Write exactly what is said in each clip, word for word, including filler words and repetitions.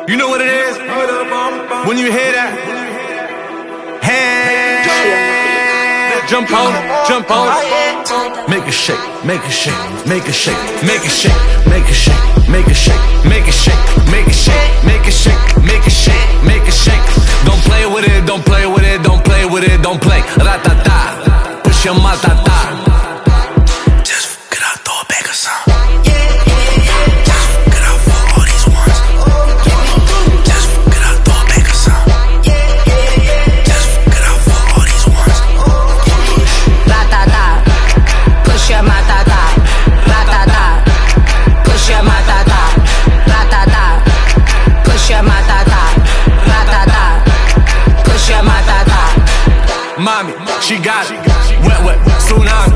You know what it is? When you hear that, hand, jump on it, jump on it. Make it shake, make it shake, make it shake, make it shake, make it shake, make it shake, make it shake, make it shake, make it shake, make it shake, make it shake. Don't play with it, don't play with it, don't play with it, don't play. Ratata, push your matata. Just fuck it out, throw it back or something. Mommy, she got it. Wet, wet, tsunami.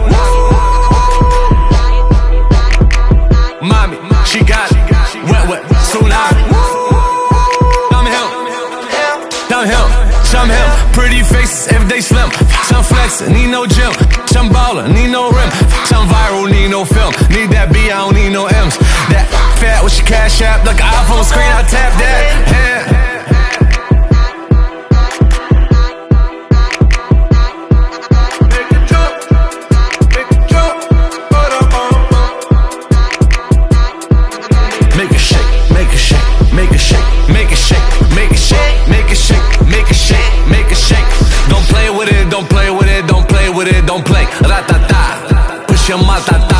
Mommy, she got it. Wet, wet, tsunami. Downhill, downhill, somehill. Pretty faces, everyday slim. Some flexin', need no gym. Some ballin', need no rim. Some viral, need no film. Need that B, I don't need no M's. That fat with your cash app, like an iPhone screen, I tap that. Yeah. Make it shake, make it shake, make it shake, make it shake, make it shake, make it shake, make it shake, make it shake. Don't play with it, don't play with it, don't play with it, don't play. Ratata, push your matata.